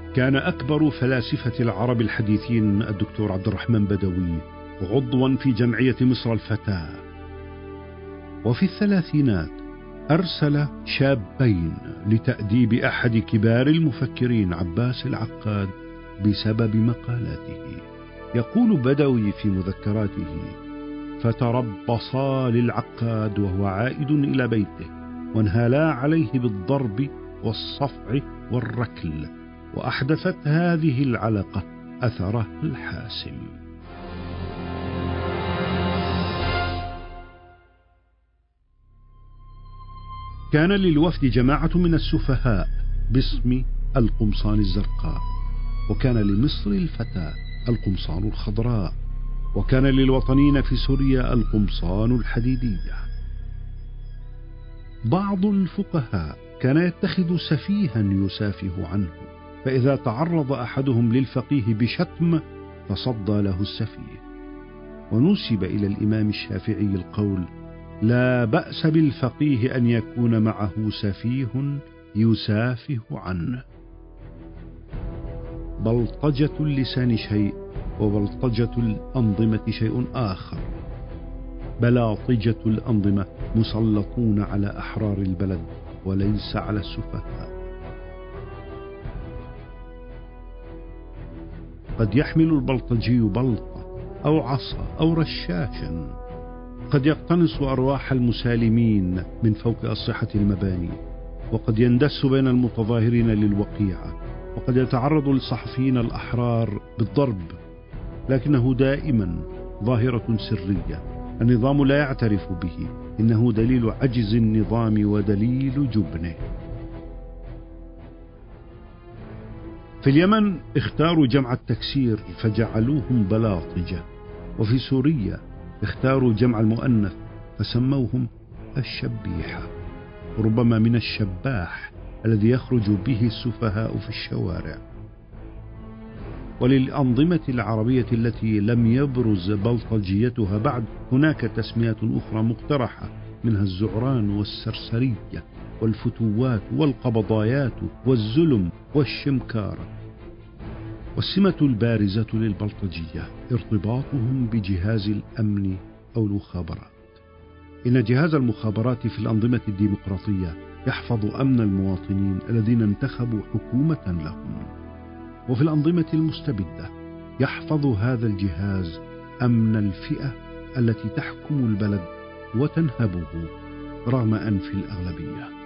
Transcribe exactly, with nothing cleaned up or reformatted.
كان أكبر فلاسفة العرب الحديثين الدكتور عبد الرحمن بدوي عضوا في جمعية مصر الفتاة، وفي الثلاثينات أرسل شابين لتأديب أحد كبار المفكرين عباس العقاد بسبب مقالاته. يقول بدوي في مذكراته: فتربصا للعقاد وهو عائد إلى بيته، وانهالا عليه بالضرب والصفع والركل، وأحدثت هذه العلقة أثرها الحاسم. كان للوفد جماعة من السفهاء باسم القمصان الزرقاء، وكان لمصر الفتاة القمصان الخضراء، وكان للوطنيين في سوريا القمصان الحديدية. بعض الفقهاء كان يتخذ سفيها يسافه عنه، فإذا تعرض أحدهم للفقيه بشتم فصدى له السفيه. ونسب إلى الإمام الشافعي القول: لا بأس بالفقيه أن يكون معه سفيه يسافه عنه. بلطجة اللسان شيء، وبلطجة الأنظمة شيء آخر. بلاطجة الأنظمة مسلطون على أحرار البلد وليس على السفهاء. قد يحمل البلطجي بلطة أو عصا أو رشاشا، قد يقتنص أرواح المسالمين من فوق أسطحة المباني، وقد يندس بين المتظاهرين للوقيعة، وقد يتعرض للصحفيين الأحرار بالضرب، لكنه دائما ظاهرة سرية النظام لا يعترف به، إنه دليل عجز النظام ودليل جبنه. في اليمن اختاروا جمع التكسير فجعلوهم بلاطجة، وفي سوريا اختاروا جمع المؤنث فسموهم الشبيحة، ربما من الشباح الذي يخرج به السفهاء في الشوارع. وللأنظمة العربية التي لم يبرز بلطجيتها بعد هناك تسميات أخرى مقترحة، منها الزعران والسرسرية والفتوات والقبضايات والزلم والشمكار. والسمة البارزة للبلطجية ارتباطهم بجهاز الأمن أو المخابرات. إن جهاز المخابرات في الأنظمة الديمقراطية يحفظ أمن المواطنين الذين انتخبوا حكومة لهم، وفي الأنظمة المستبدة يحفظ هذا الجهاز أمن الفئة التي تحكم البلد وتنهبه رغم أنف الأغلبية.